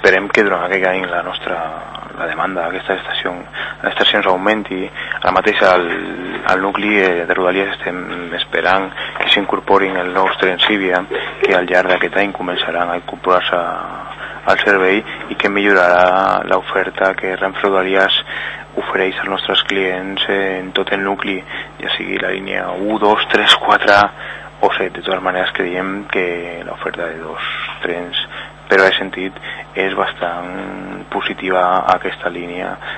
esperem que durant aquest any la demanda d'aquestes estacions augmenti. Ara mateix al nucli de Rodalies estem esperant que s'incorporin els nous trens Cívia, que al llarg d'aquest any començaran a incorporar-se al servei i que millorarà l'oferta que Renfe Rodalies ofereix als nostres clients en tot el nucli, ja sigui la línia 1, 2, 3, 4 o 7. De totes maneres creiem que l'oferta de dos trens per haver sentit és bastant positiva a aquesta línia